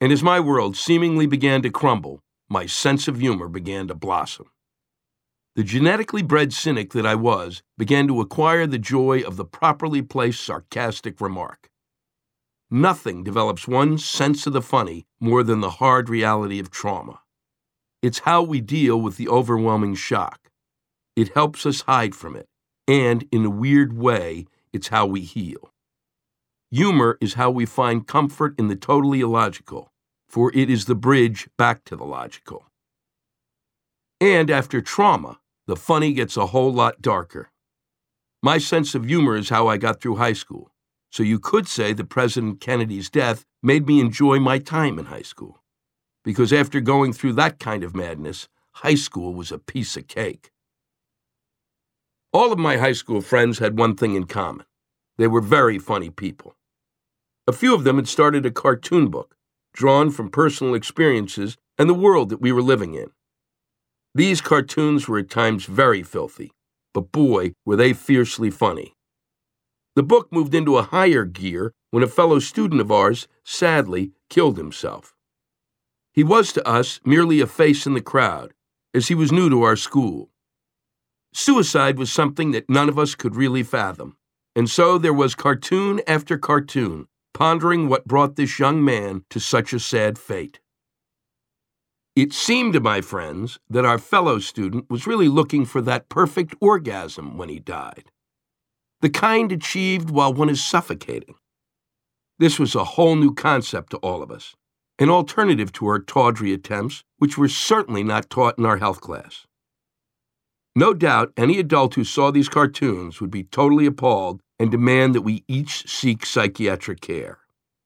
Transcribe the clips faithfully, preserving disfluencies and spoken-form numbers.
And as my world seemingly began to crumble, my sense of humor began to blossom. The genetically bred cynic that I was began to acquire the joy of the properly placed sarcastic remark. Nothing develops one's sense of the funny more than the hard reality of trauma. It's how we deal with the overwhelming shock. It helps us hide from it, and in a weird way, it's how we heal. Humor is how we find comfort in the totally illogical, for it is the bridge back to the logical. And after trauma, the funny gets a whole lot darker. My sense of humor is how I got through high school, so you could say that President Kennedy's death made me enjoy my time in high school. Because after going through that kind of madness, high school was a piece of cake. All of my high school friends had one thing in common. They were very funny people. A few of them had started a cartoon book, drawn from personal experiences and the world that we were living in. These cartoons were at times very filthy, but boy, were they fiercely funny. The book moved into a higher gear when a fellow student of ours, sadly, killed himself. He was to us merely a face in the crowd, as he was new to our school. Suicide was something that none of us could really fathom, and so there was cartoon after cartoon, pondering what brought this young man to such a sad fate. It seemed to my friends that our fellow student was really looking for that perfect orgasm when he died, the kind achieved while one is suffocating. This was a whole new concept to all of us, an alternative to our tawdry attempts, which were certainly not taught in our health class. No doubt any adult who saw these cartoons would be totally appalled and demand that we each seek psychiatric care.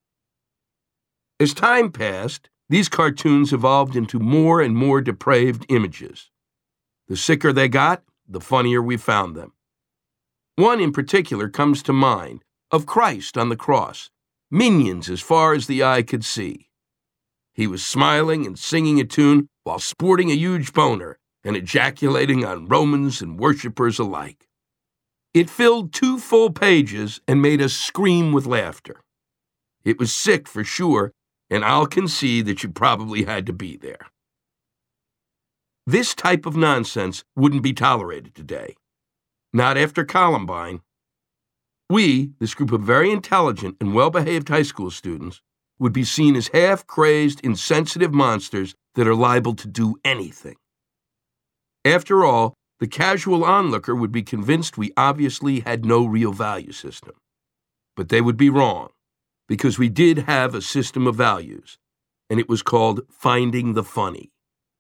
As time passed, these cartoons evolved into more and more depraved images. The sicker they got, the funnier we found them. One in particular comes to mind, of Christ on the cross, minions as far as the eye could see. He was smiling and singing a tune while sporting a huge boner and ejaculating on Romans and worshippers alike. It filled two full pages and made us scream with laughter. It was sick for sure, and I'll concede that you probably had to be there. This type of nonsense wouldn't be tolerated today. Not after Columbine. We, this group of very intelligent and well-behaved high school students, would be seen as half-crazed, insensitive monsters that are liable to do anything. After all, the casual onlooker would be convinced we obviously had no real value system. But they would be wrong, because we did have a system of values, and it was called finding the funny.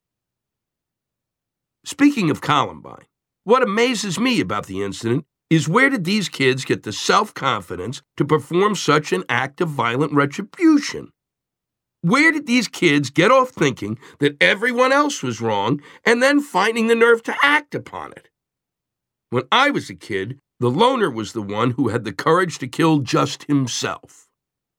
Speaking of Columbine, what amazes me about the incident is where did these kids get the self-confidence to perform such an act of violent retribution? Where did these kids get off thinking that everyone else was wrong and then finding the nerve to act upon it? When I was a kid, the loner was the one who had the courage to kill just himself.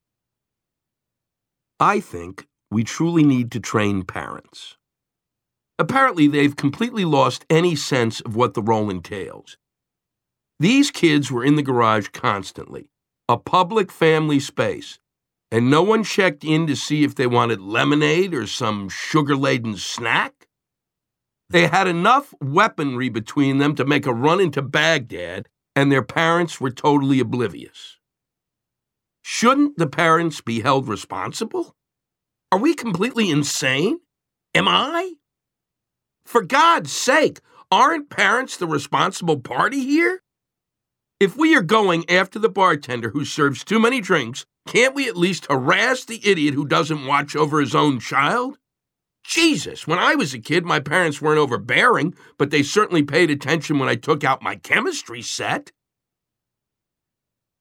I think we truly need to train parents. Apparently, they've completely lost any sense of what the role entails. These kids were in the garage constantly, a public family space, and no one checked in to see if they wanted lemonade or some sugar-laden snack. They had enough weaponry between them to make a run into Baghdad, and their parents were totally oblivious. Shouldn't the parents be held responsible? Are we completely insane? Am I? For God's sake, aren't parents the responsible party here? If we are going after the bartender who serves too many drinks, can't we at least harass the idiot who doesn't watch over his own child? Jesus, when I was a kid, my parents weren't overbearing, but they certainly paid attention when I took out my chemistry set.